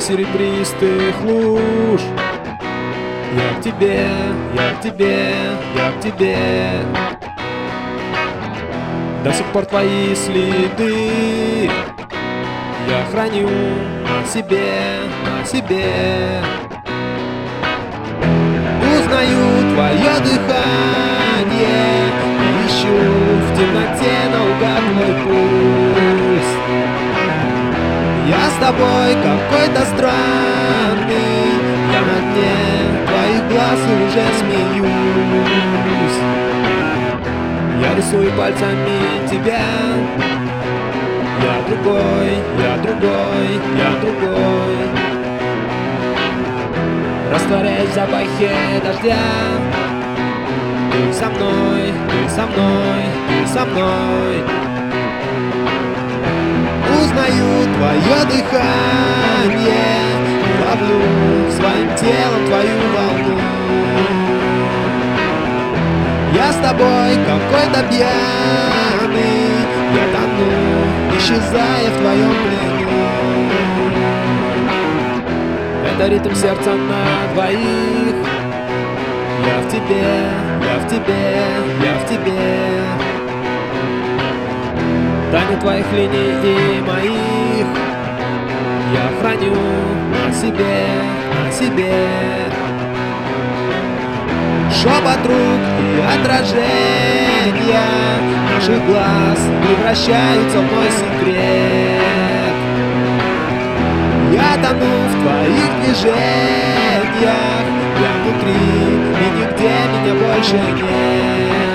серебристых луж. Я к тебе, я к тебе, я к тебе. До сих пор твои следы я храню на себе, на себе. Узнаю твое дыхание, ищу в темноте наугад твой пульс. Я с тобой какой-то странный, я на дне твоих глаз уже смеюсь. Я рисую пальцами тебя. Я другой, я другой, я другой. Растворяюсь в запахе дождя. Ты со мной, ты со мной, ты со мной. Узнаю твое дыхание, ловлю своим телом твою волну. Я с тобой какой-то пьяный, я тону, исчезая в твоем плену. Это ритм сердца на двоих. Я в тебе, я в тебе, я в тебе. Тайны твоих линий и моих я храню на себе, на себе. Шепот рук и отражения наших глаз превращаются в мой секрет. Я тону в твоих движениях, я внутри, и нигде меня больше нет.